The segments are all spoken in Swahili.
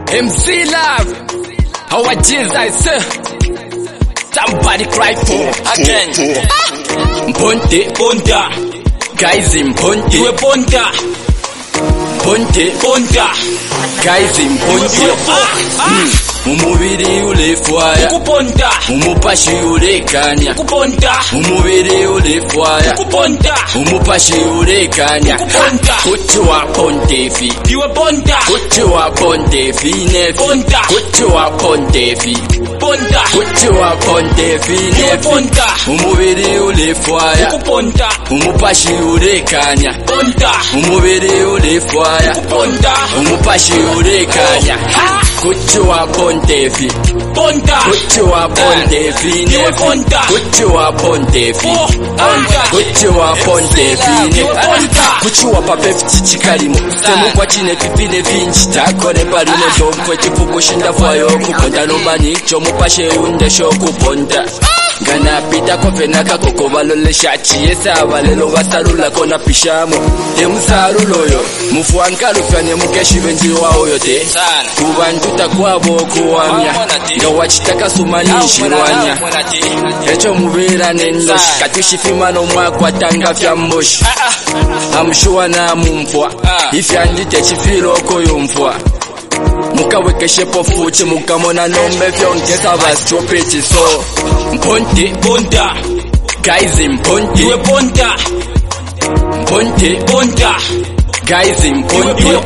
MC Love, our Jesus, somebody cry for again. Mponte, ponta, guys in Mponte, we ponta, Mponte, ponta, guys in Mponte. Umubiri ulefwaya kuponta, umupashi ulekanya kuponta, umubiri ulefwaya kuponta, umupashi ulekanya kuponta. Kuchwa pontefi, iwe ponta, kuchwa pontefi ne ponta, kuchwa pontefi ponta, kuchwa pontefi ne ponta. Umubiri ulefwaya kuponta, umupashi ulekanya ponta, umubiri ulefwaya kuponta, umupashi ulekanya kuchwa pontefi ponta, kuchwa pontefi ne ponta, kuchwa pontefi ponta, kuchwa pontefi ne ponta, kuchwa papefi chichikalimo semu kwa chine pipine vinci takore palino domko chifuko shinda fwayo kuponta nomani chomu pashe unde shoku ponta Gana pita kofena kakoko balole shachi yesa balelo basarula kona pishamo emusarulo yo mufuankalu fyane mukeshi benji wao yote kubantu takwabo kuwamya nga wachitaka sumanishi rwanya echo mubera nenda katishifimano mwakwa tanga fya mboshi amshuwa na mumfwa ifyandite chifilo koyumfwa mukawekeshe pofuchi mukamona nombe vyongeza bastropiti so Mponte, ponta, guys in Mponte, iwe ponta, Mponte, ponta, guys in Mponte.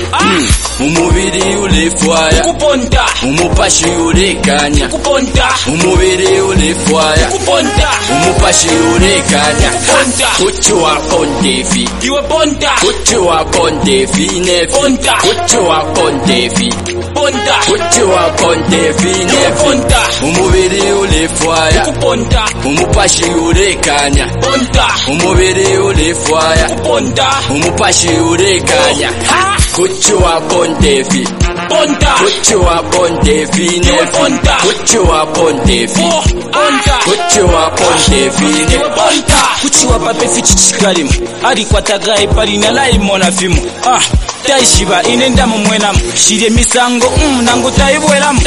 Umubiri ulefwaya kuponta, umupashi ulekanya kuponta, umubiri ulefwaya kuponta, umupashi ulekanya ponta. Kuchwa pontefi, iwe ponta, kuchwa pontefi ne ponta, kuchwa pontefi ponta, kuchwa pontefi ne ponta. Umubiri ulefwaya kuponta, umupashi ulekanya ponta, umubiri ulefwaya kuponta, umupashi ulekanya kuchwa pontefi ponta, kuchwa pontefi ne ponta, kuchwa pontefi ponta, kuchwa pontefi ne ponta. Kuchwa papefi chichikalimu ali kwatagai palina laimona fimu taishiba inenda mumwenamu shirye misango nangu taibwelamu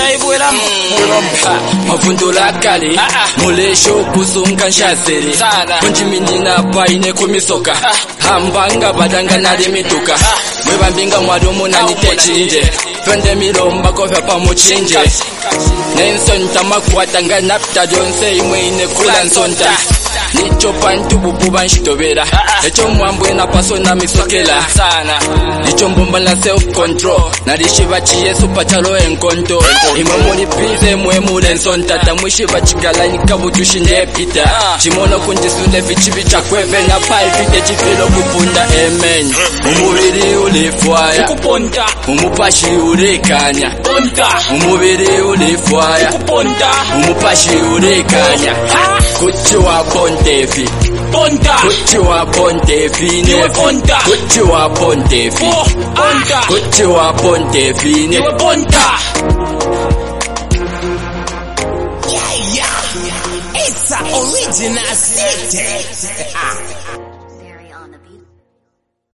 mavundula kale mulesho kusunga nshasere kunjiminina paine kumisoka hambanga badanga nale mituka mwebambinga mwadomu nani techinje fende milomba kofya pamuchinje nensonta makwatanga napta jonse imweine kula nsonta nicho pantu bububa nshitobera echo mwambwe na paso na misokela nicho mbomba na self control nalishiba chiyesu patalo enkonto imwe muri pize mwe mule nsonta tamwishiba chigala nikabujushi ndepita chimono kunjisule vichibi chakweve na palpite chifilo kupunda amen. Umubiri ulefwaya kuponta, umupashi ulekanya ponta, umubiri ulefwaya kuponta, umupashi ulekanya kuchwa pontefi ponta, kuchwa pontefi ne ponta, kuchwa pontefi ponta, kuchwa pontefi ne ponta. It's an original city.